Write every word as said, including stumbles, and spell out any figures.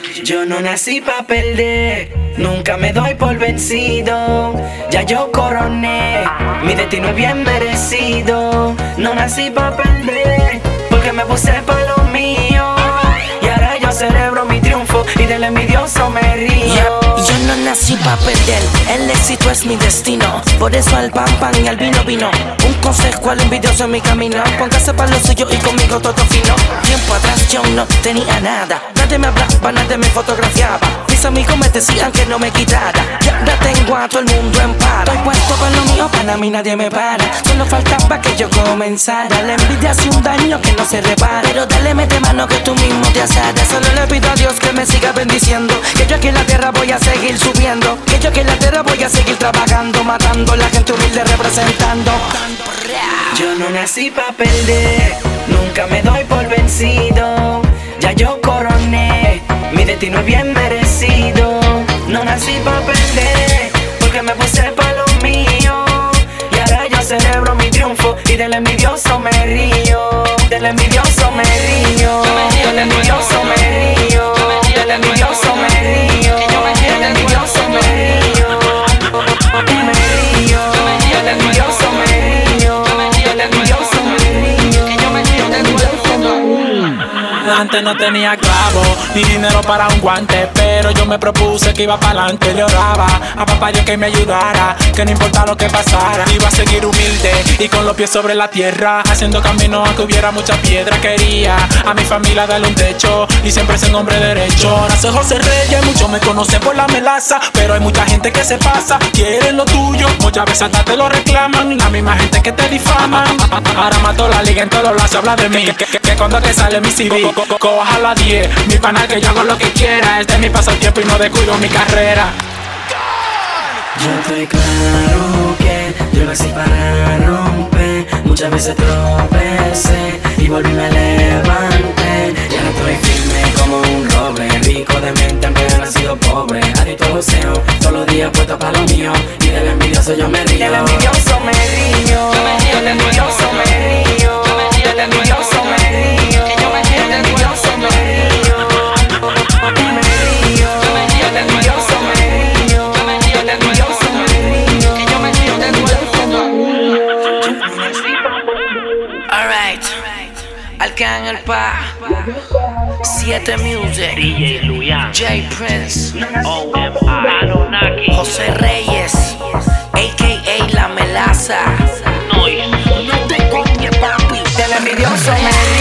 Yo no nací pa' perder, nunca me doy por vencido. Ya yo coroné, mi destino es bien merecido. No nací pa' perder, porque me puse pa' lo mío. Y ahora yo celebro mi triunfo y del envidioso me río. Yeah, yo no nací pa' perder, el éxito es mi destino. Por eso al pan pan y al vino vino. Un consejo al envidioso en mi camino: póngase pa' lo suyo y conmigo todo fino. Tiempo atrás yo no tenía nada, nadie me hablaba, nadie me fotografiaba. Mis amigos me decían que no me quitara, y ahora tengo a todo el mundo en para. Estoy puesto pa' lo mío, para mí nadie me para. Solo faltaba que yo comenzara. La envidia hace un daño que no se repara, pero dale mete mano que tú mismo te asaras. Solo le pido a Dios que me siga bendiciendo, que yo aquí en la tierra voy a seguir subiendo, que yo aquí en la tierra voy a seguir trabajando, matando a la gente humilde representando. Yo no nací pa' perder, nunca me doy por vencido. Ya yo coroné, mi destino es bien merecido. No nací pa' perder, porque me puse pa' lo mío. Y ahora yo celebro mi triunfo y del envidioso me río. Del envidioso me río, del envidioso me río, del envidioso me río, del envidioso me río, me río, del envidioso me río, del envidioso me río, del envidioso me río. Antes no tenía clavo ni dinero para un guante, pero yo me propuse que iba pa'lante. Le oraba a papá Dios que me ayudara, que no importa lo que pasara, iba a seguir humilde y con los pies sobre la tierra, haciendo camino aunque hubiera mucha piedra. Quería a mi familia darle un techo y siempre ser hombre derecho. Nace José Reyes, muchos me conocen por la melaza, pero hay mucha gente que se pasa, quieren lo tuyo, muchas veces hasta te lo reclaman, la misma gente que te difaman. Ahora mato la liga en todos los lados, se habla de mí, que, que, que cuando te sale mi C D, co, co, coja la diez, mi panal que yo hago lo que quiera. Este es mi pasatiempo y no descuido mi carrera. Yo estoy claro que yo nací para romper. Muchas veces tropecé y volví me levanté. Ya no estoy firme como un roble, rico de mente aunque he nacido pobre. Adicto al joseo, todos los días puesto para lo mío. Y del envidioso yo me río. Del envidioso me río, del envidioso me río, del envidioso me río, del envidioso me río, me río, del envidioso me río, del envidioso me río, del envidioso me río. Alright, Arcángel Pa, siete Music, D J Luyan, J Prince, O M I, Anunnaki, José Reyes, a k a La Melaza. Noise. No te coñes, papi. Del envidioso me río.